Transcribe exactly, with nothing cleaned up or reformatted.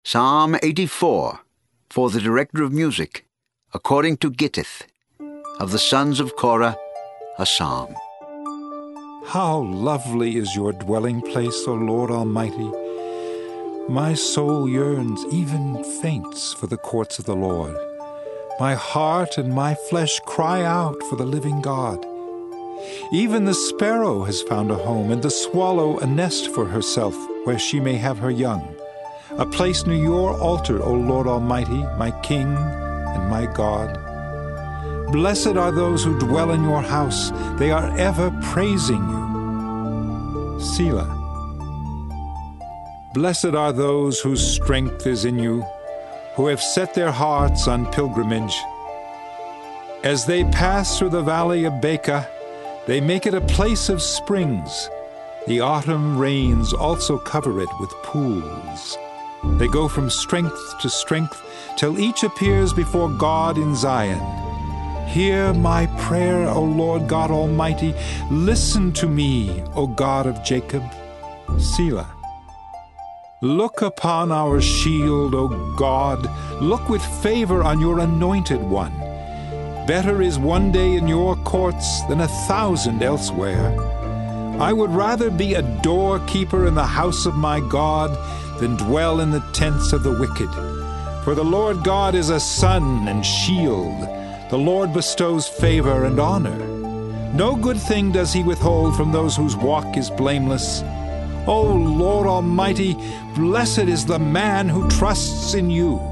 Psalm eighty-four, for the director of music, according to Gittith, of the sons of Korah, a psalm. How lovely is your dwelling place, O Lord Almighty! My soul yearns, even faints, for the courts of the Lord. My heart and my flesh cry out for the living God. Even the sparrow has found a home, and the swallow a nest for herself, where she may have her young. A place near your altar, O Lord Almighty, my King and my God. Blessed are those who dwell in your house. They are ever praising you. Selah. Blessed are those whose strength is in you, who have set their hearts on pilgrimage. As they pass through the valley of Baca, they make it a place of springs. The autumn rains also cover it with pools. They go from strength to strength till each appears before God in Zion. Hear my prayer, O Lord God Almighty. Listen to me, O God of Jacob. Selah. Look upon our shield, O God. Look with favor on your anointed one. Better is one day in your courts than a thousand elsewhere. I would rather be a doorkeeper in the house of my God than dwell in the tents of the wicked. For the Lord God is a sun and shield. The Lord bestows favor and honor. No good thing does he withhold from those whose walk is blameless. O Lord Almighty, blessed is the man who trusts in you.